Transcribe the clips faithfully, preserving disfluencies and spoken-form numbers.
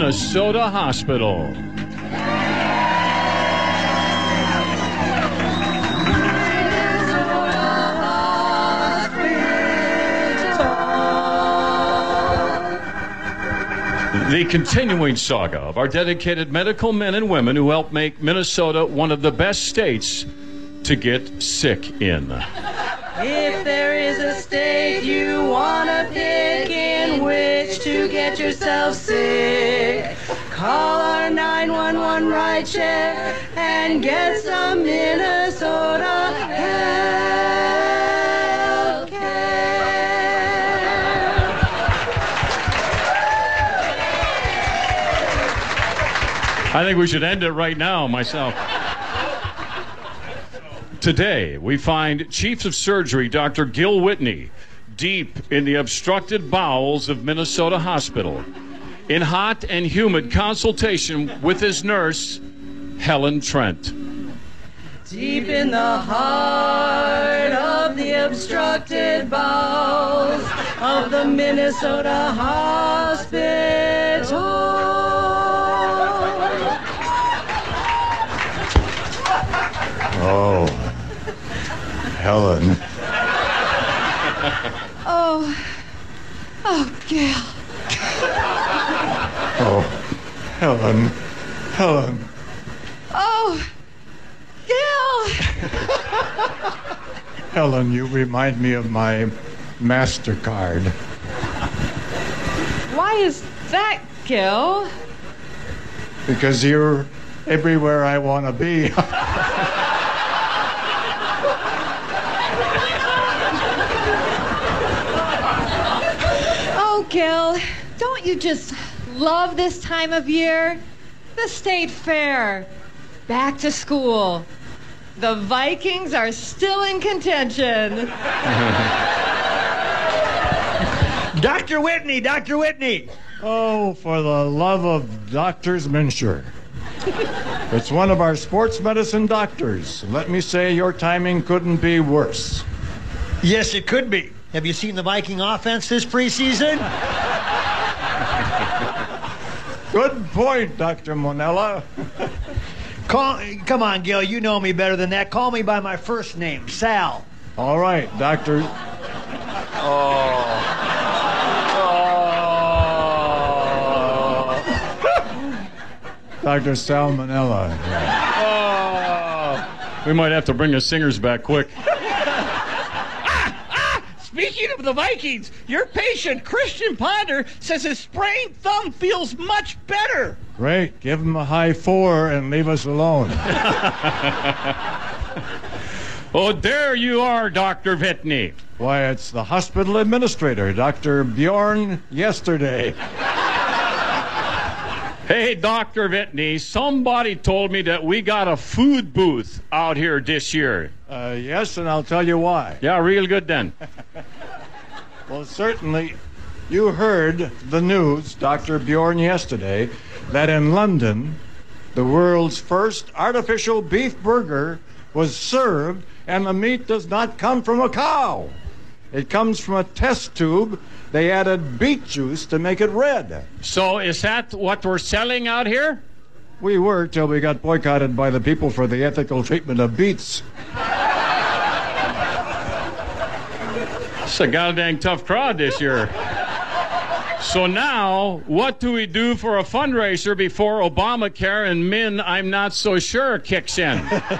Minnesota Hospital. The continuing saga of our dedicated medical men and women who help make Minnesota one of the best states to get sick in. If there is a state you want to pick in which to get yourself sick, call our nine one one ride share and get some Minnesota health care. I think we should end it right now, myself. Today, we find Chief of Surgery Doctor Gil Whitney deep in the obstructed bowels of Minnesota Hospital in hot and humid consultation with his nurse, Helen Trent. Deep in the heart of the obstructed bowels of the Minnesota Hospital. Oh, Helen. Oh, oh, Gil. Oh, Helen. Helen. Oh, Gil. Helen, you remind me of my MasterCard. Why is that, Gil? Because you're everywhere I want to be. Gil, don't you just love this time of year? The state fair, back to school. The Vikings are still in contention. Doctor Whitney, Doctor Whitney. Oh, for the love of Doctors Minsher. It's one of our sports medicine doctors. Let me say your timing couldn't be worse. Yes, it could be. Have you seen the Viking offense this preseason? Good point, Doctor Monella. Call, come on, Gil, you know me better than that. Call me by my first name, Sal. All right, Doctor. Oh. Oh. Doctor Salmonella. Oh. We might have to bring the singers back quick. Speaking of the Vikings, your patient, Christian Ponder, says his sprained thumb feels much better. Great. Give him a high four and leave us alone. Oh, there you are, Doctor Whitney. Why, it's the hospital administrator, Doctor Bjorn Yesterday. Hey, Doctor Whitney, somebody told me that we got a food booth out here this year. Uh, yes, and I'll tell you why. Yeah, real good then. Well, certainly, you heard the news, Doctor Bjorn Yesterday, that in London, the world's first artificial beef burger was served, and the meat does not come from a cow. It comes from a test tube. They added beet juice to make it red. So is that what we're selling out here? We were till we got boycotted by the people for the ethical treatment of beets. It's a goddamn tough crowd this year. So now, what do we do for a fundraiser before Obamacare and Min I'm Not So Sure kicks in?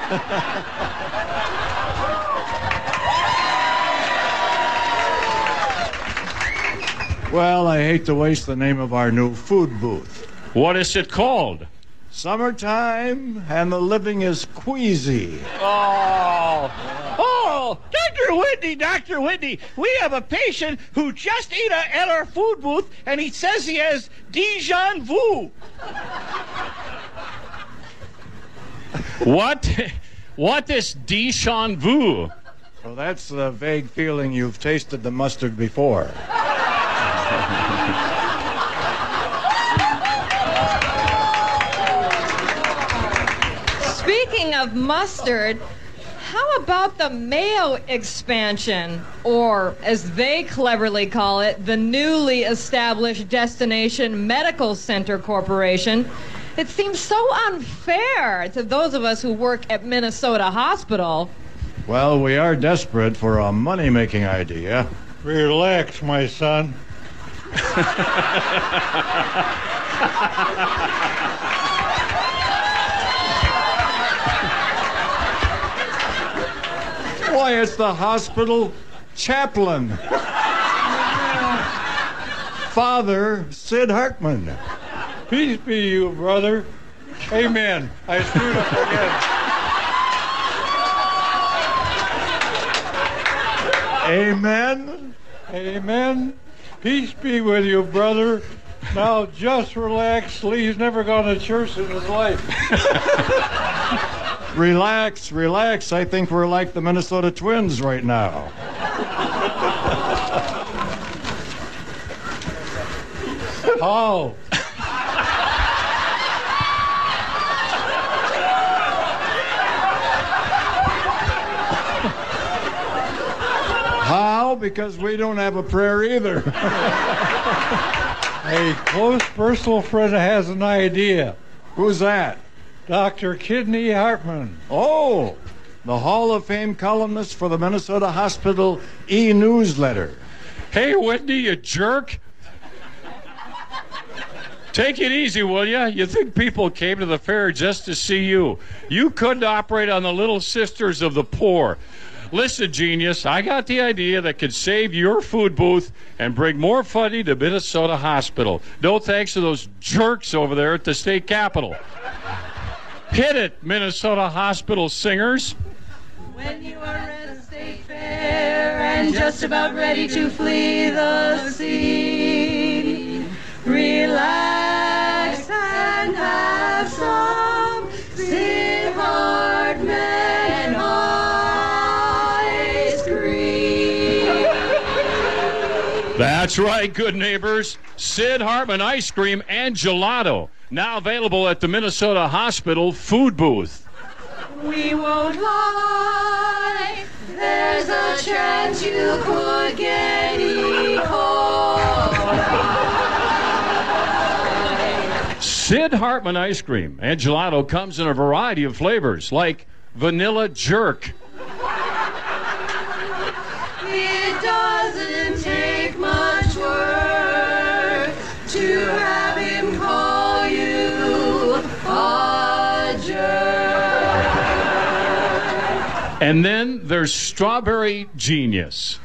Well, I hate to waste the name of our new food booth. What is it called? Summertime, and the living is queasy. Oh, oh, Doctor Whitney, Doctor Whitney, we have a patient who just ate a, at our food booth, and he says he has Dijon Vu. What? What is Dijon Vu? Well, that's the vague feeling you've tasted the mustard before. Speaking of mustard, how about the Mayo expansion, or as they cleverly call it, the newly established Destination Medical Center Corporation? It seems so unfair to those of us who work at Minnesota Hospital. Well, we are desperate for a money-making idea. Relax, my son. Why, it's the hospital chaplain. Father Sid Hartman. Peace be you, brother. Amen. I screwed up again. Amen. Amen. Peace be with you, brother. Now just relax. Lee's never gone to church in his life. Relax, relax. I think we're like the Minnesota Twins right now. How? How? Because we don't have a prayer either. A close personal friend has an idea. Who's that? Doctor Kidney Hartman. Oh, the Hall of Fame columnist for the Minnesota Hospital e-newsletter. Hey, Whitney, you jerk. Take it easy, will ya? You think people came to the fair just to see you. You couldn't operate on the Little Sisters of the Poor. Listen, genius, I got the idea that could save your food booth and bring more funding to Minnesota Hospital. No thanks to those jerks over there at the state capitol. Hit it, Minnesota Hospital singers. When you are at a state fair and just about ready to flee the scene, relax and have some Sid Hartman ice cream. That's right, good neighbors. Sid Hartman ice cream and gelato. Now available at the Minnesota Hospital food booth. We won't lie, there's a chance you could get E. coli. Sid Hartman ice cream and gelato comes in a variety of flavors, like vanilla jerk. It doesn't take much work to have him call you a jerk. And then there's strawberry genius.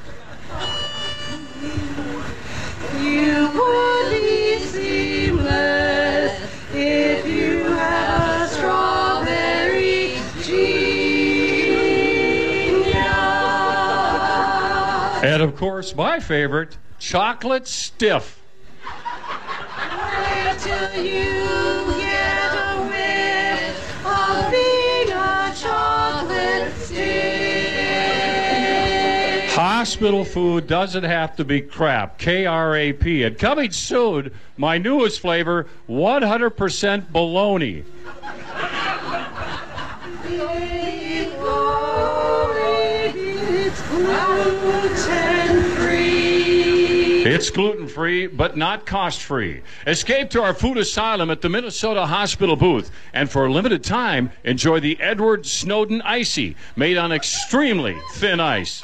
You would be seamless if you had a strawberry genius. And of course, my favorite, chocolate stiff. Wait till you get a whiff of being a chocolate stick. Hospital food doesn't have to be crap. K R A P. And coming soon, my newest flavor, one hundred percent bologna. It's gluten-free, but not cost-free. Escape to our food asylum at the Minnesota Hospital booth. And for a limited time, enjoy the Edward Snowden Icy, made on extremely thin ice.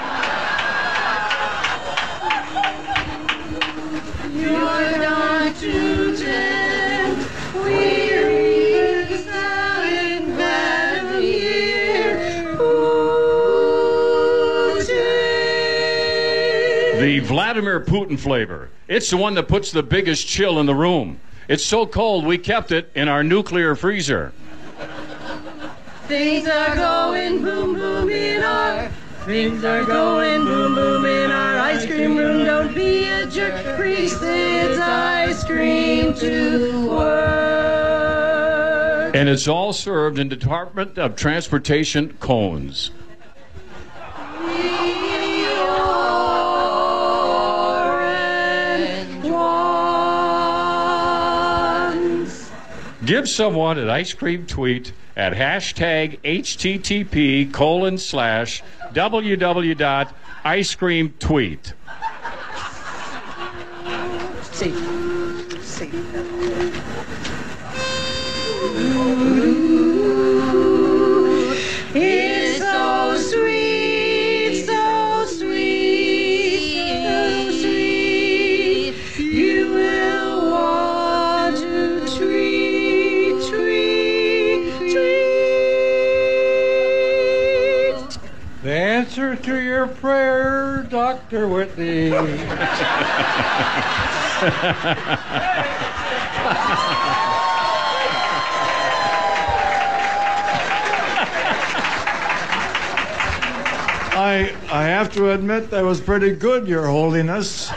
You're not too tempt, weary, silent, bad here. The Vladimir Putin flavor. It's the one that puts the biggest chill in the room. It's so cold we kept it in our nuclear freezer. Things are going boom boom in our Things are going boom boom in our ice cream room. Don't be a jerk. Bring Sid's ice cream to work. And it's all served in Department of Transportation cones. Give someone an ice cream tweet at hashtag http colon slash www dot ice cream tweet. See. See. It's so sweet, so sweet, so sweet. You will want to treat, treat, treat. The answer to your prayer, Doctor Whitney. I I have to admit that was pretty good, Your Holiness.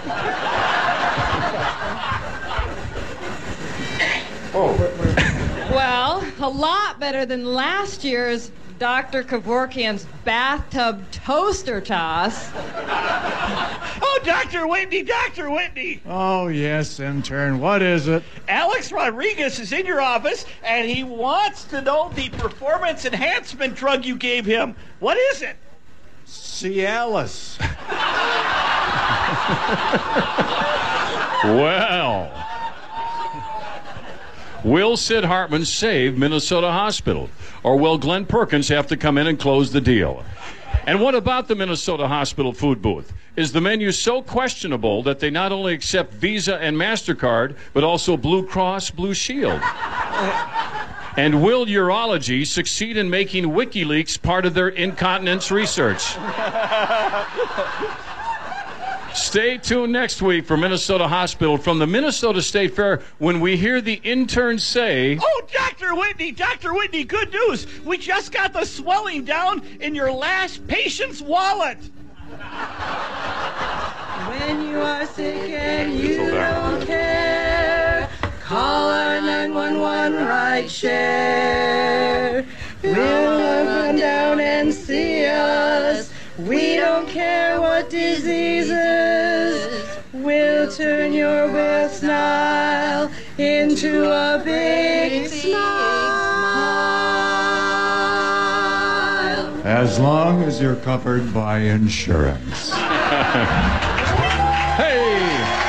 Well, a lot better than last year's Doctor Kevorkian's bathtub toaster toss. Oh, Doctor Whitney, Doctor Whitney. Oh, yes, intern. What is it? Alex Rodriguez is in your office, and he wants to know the performance enhancement drug you gave him. What is it? Cialis. Well, will Sid Hartman save Minnesota Hospital? Or will Glenn Perkins have to come in and close the deal? And what about the Minnesota Hospital food booth? Is the menu so questionable that they not only accept Visa and MasterCard, but also Blue Cross Blue Shield? And will urology succeed in making WikiLeaks part of their incontinence research? Stay tuned next week for Minnesota Hospital from the Minnesota State Fair when we hear the interns say, Oh, Doctor Whitney, Doctor Whitney, good news. We just got the swelling down in your last patient's wallet. When you are sick and you don't care, call our nine one one ride share. We'll come down and see us. We don't care what diseases. We'll turn your West Nile into a big smile. As long as you're covered by insurance. hey!